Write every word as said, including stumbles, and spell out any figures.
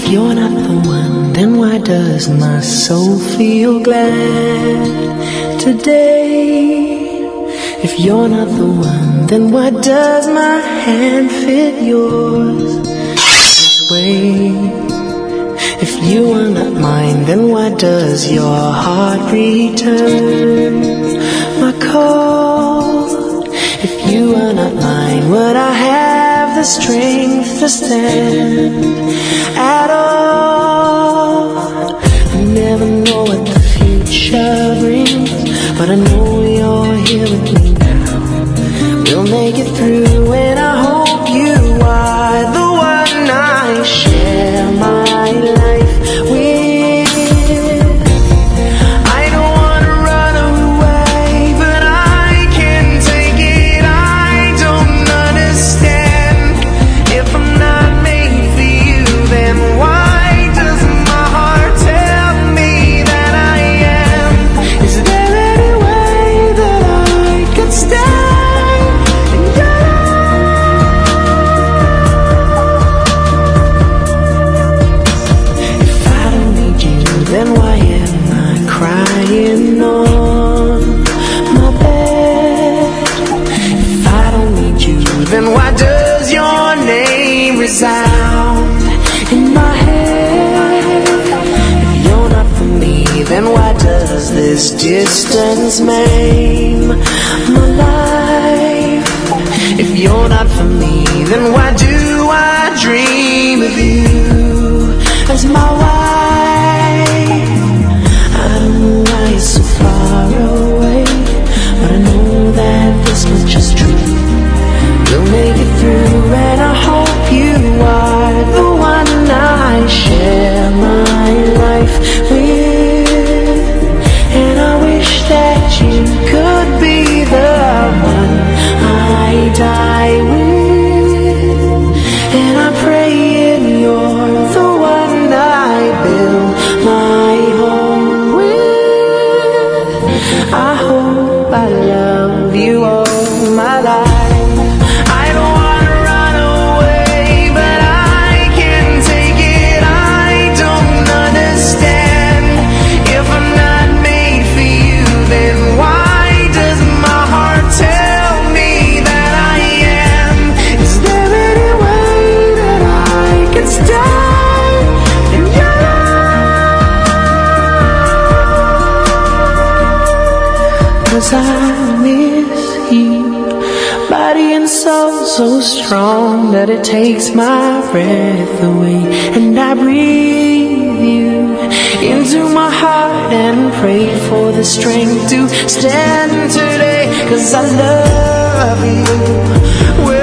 If you're not the one, then why does my soul feel glad today? If you're not the one, then why does my hand fit yours this way? If you are not mine, then why does your heart return my call? If you are not mine, would I have the strength to stand at all? I never know what the future brings, but I know you're here with me now. We'll make it through, and I hope you are the one I share my life with. I don't wanna run away, but I can't take it. I don't understand. If I'm not made for you, then why does my heart tell me that I am? Is there any way that I could stay in your life? If I don't need you, then why am I crying on my bed? If I don't need you, then why does your name resound in my head? If you're not for me, then why does this distance maim my life? If you're not for me, then why do I dream of you as my wife? I don't know why you're so far away, but I know that this much is true. We'll make it through, and I hope you are the one I share my life with. And I wish that you could be the one I die with. And I pray and you're the one I build my home with. I hope I love you all my life. I don't wanna run away, but I can't take it. I don't understand. If I'm not made for you, then why does my heart tell me that I am? Is there any way that I can stay in your life? 'Cause I miss you, body and soul so strong that it takes my breath away. And I breathe you into my heart and pray for the strength to stand today. 'Cause I love you.